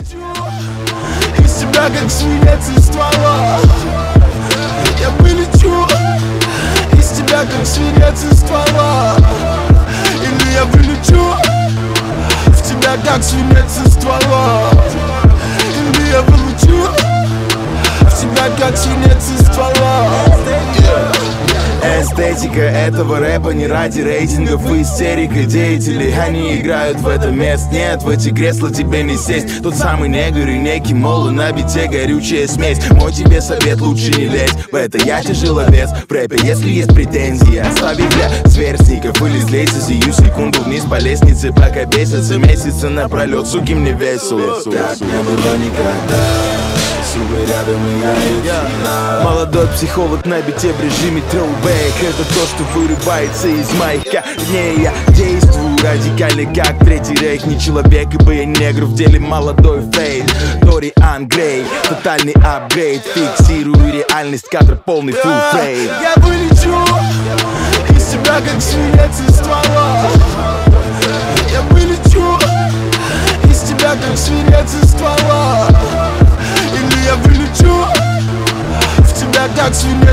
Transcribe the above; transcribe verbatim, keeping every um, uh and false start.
Из тебя как свинец из ствола. Я вылечу из тебя как свинец из ствола. Или я вылечу в тебя как свинец из ствола. Или я вылечу в тебя как свинец из ствола. Эстетика этого рэпа не ради рейтингов и истерика. Деятели, они играют в это мест. Нет, в эти кресла тебе не сесть. Тот самый негр и некий моло на бите горючая смесь. Мой тебе совет, лучше не лезь в это, я тяжеловес в рэпе. Если есть претензии, оставь их для сверстников. Или слейся сию секунду вниз по лестнице, пока бесятся месяцы напролет. Суки, мне весело. Так не было никогда. Сука рядом и я yeah. Молодой психолог на бите в режиме throwback. Это то, что вырывается из моих корней. Я действую радикально, как третий рейх. Не человек, ибо я негр в деле молодой фейт. Дориан Грей, тотальный апгрейд. Фиксирую реальность, кадр полный full frame. Я вылечу из тебя как свинец из ствола. Я вылечу из тебя как свинец из ствола. Или я вылечу в тебя как свинец.